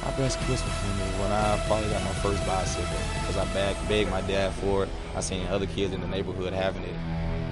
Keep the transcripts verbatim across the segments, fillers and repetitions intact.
My best Christmas memory when I finally got my first bicycle because I begged, begged my dad for it. I seen other kids in the neighborhood having it.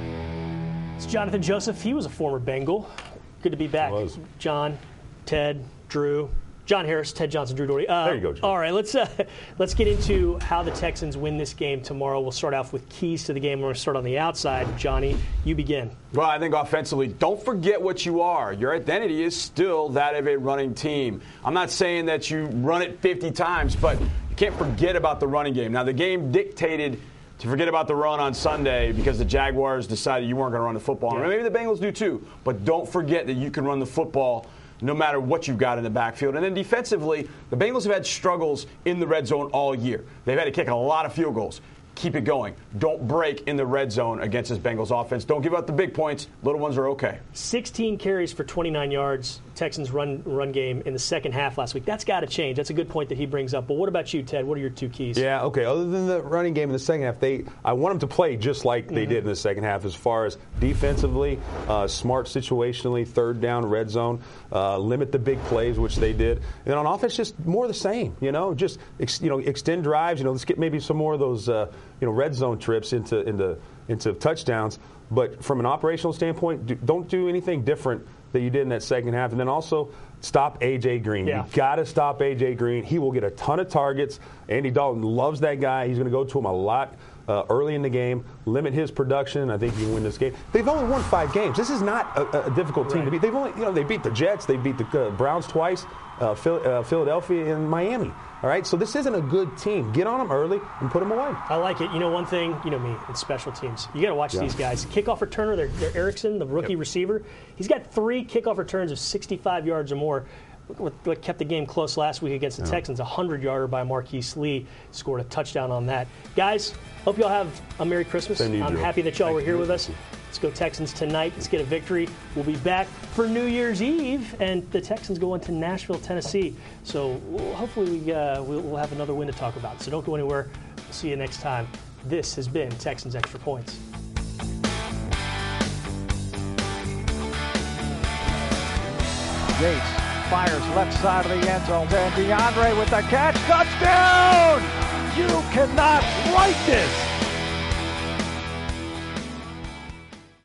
It's Jonathan Joseph. He was a former Bengal. Good to be back. John, Ted, Drew. John Harris, Ted Johnson, Drew Doherty. Uh, there you go, John. All right, let's uh, let's get into how the Texans win this game tomorrow. We'll start off with keys to the game. We're going to start on the outside. Johnny, you begin. Well, I think offensively, don't forget what you are. Your identity is still that of a running team. I'm not saying that you run it fifty times, but you can't forget about the running game. Now, the game dictated to forget about the run on Sunday because the Jaguars decided you weren't going to run the football. Yeah. Maybe the Bengals do too, but don't forget that you can run the football no matter what you've got in the backfield. And then defensively, the Bengals have had struggles in the red zone all year. They've had to kick a lot of field goals. Keep it going. Don't break in the red zone against this Bengals offense. Don't give up the big points. Little ones are okay. sixteen carries for twenty-nine yards. Texans run run game in the second half last week. That's got to change. That's a good point that he brings up. But what about you, Ted? What are your two keys? Yeah, okay. Other than the running game in the second half, they I want them to play just like they mm-hmm. did in the second half as far as defensively, uh, smart situationally, third down, red zone, uh, limit the big plays, which they did. And on offense, just more of the same, you know, just ex, you know, extend drives. You know, let's get maybe some more of those, uh, you know, red zone trips into into into touchdowns. But from an operational standpoint, do, don't do anything different that you did in that second half. And then also stop A J. Green. Yeah. You got to stop A J. Green. He will get a ton of targets. Andy Dalton loves that guy. He's going to go to him a lot uh, early in the game, limit his production. I think you can win this game. They've only won five games. This is not a, a difficult team right. to beat. They've only, you know, they beat the Jets. They beat the uh, Browns twice, uh, Phil, uh, Philadelphia, and Miami. All right, so this isn't a good team. Get on them early and put them away. I like it. You know, one thing, you know me, it's special teams. You got to watch yeah. these guys. Kickoff returner, they're, they're Erickson, the rookie yep. receiver. He's got three kickoff returns of sixty-five yards or more. What kept the game close last week against the yeah. Texans, a hundred-yarder by Marquise Lee, scored a touchdown on that. Guys, hope you all have a Merry Christmas. I'm do. happy that y'all Thank were here you. with us. Let's go Texans tonight. Let's get a victory. We'll be back for New Year's Eve, and the Texans go into Nashville, Tennessee. So we'll, hopefully we, uh, we'll, we'll have another win to talk about. So don't go anywhere. We'll see you next time. This has been Texans Extra Points. Gates fires left side of the end zone. And DeAndre with the catch. Touchdown! You cannot write this.